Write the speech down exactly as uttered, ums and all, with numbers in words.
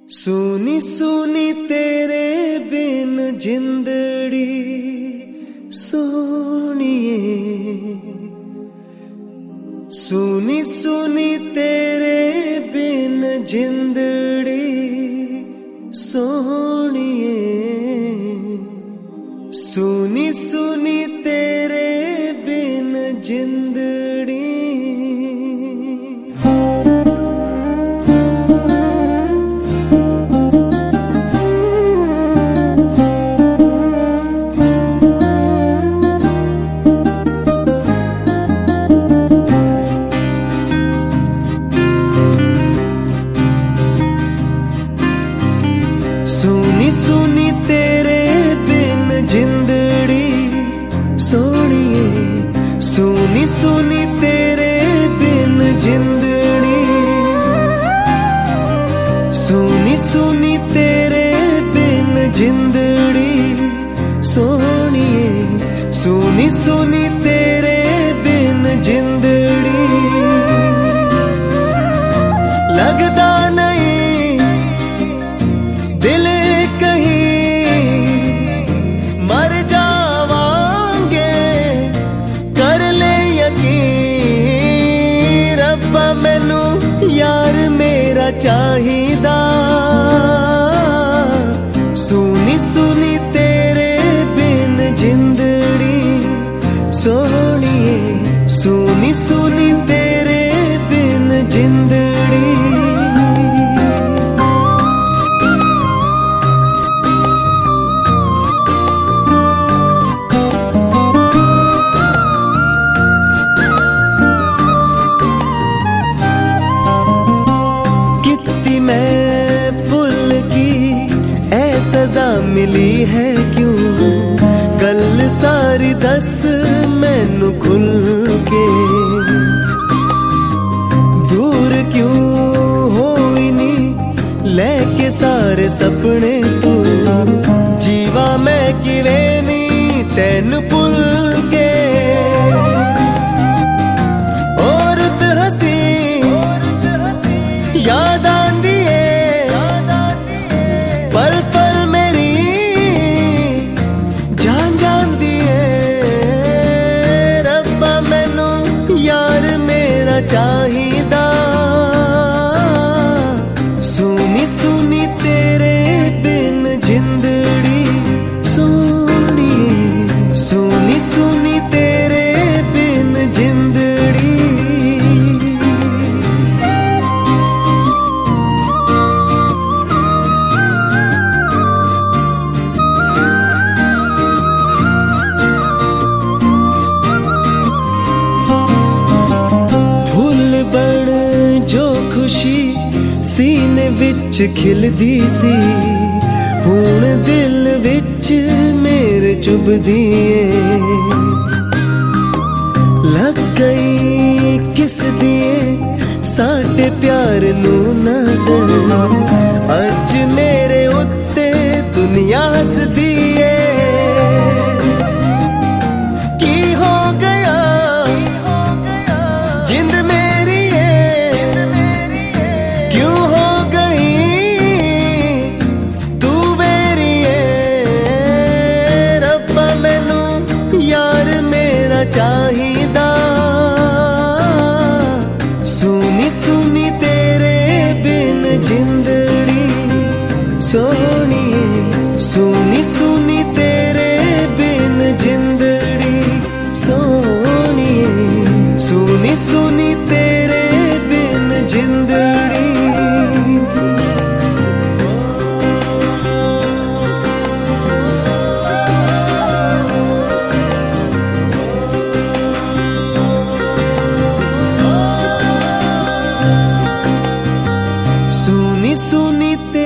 सुनी सुनी तेरे बिन जिंदड़ी सोनिए, सुनी सुनी तेरे बिन जिंदड़ी सोनिए, सुनी सुनी तेरे बिन जिंदड़ी। सुनी सुनी तेरे बिन जिंदड़ी सोनिए, सुनी सुनी तेरे बिन जिंदड़ी, सुनी सुनी तेरे बिन जिंदड़ी सोनिए, सुनी सुनी तेरे बिन जिंदड़ी। लगदा नहीं दिल कहीं मर जावांगे, कर ले यकीन रब्बा मैनू यार मेरा चाहिदा। सुनी सुनी तेरे बिन जिंदड़ी सोनिए, सुनी सुनी तेरे बिन जिंदड़ी। सजा मिली है क्यों कल सारी दस मैनू खुल के, दूर क्यों होई नी लेके सारे सपने तू, जीवा मैं किवें नी तैनू भुल के। औरत हसी याद आंदी है पल पल चाहिदा। सुनी सुनी तेरे बिन जिंदड़ी सोनिए, सुनी सुनी तेरे बिन जिंदड़ी। जो खुशी सीने विच खिलदी सी हुण दिल विच मेरे चुभदी ऐ, लग गई किस दिए साडे प्यार नू नजर, अज मेरे उत्ते दुनिया हसदी ऐ। की हो गया जिंद मेरी क्यों हो गई तू मेरी है, रब्बा मैनू यार मेरा चाहिदा। सुनी सुनी तेरे बिन जिंदड़ी सोनिए, सुनी सुनी तेरे बिन जिंदड़ी सोनिए, सुनी सुनी तेरे बिन जिंदड़ी। सुनी सुनी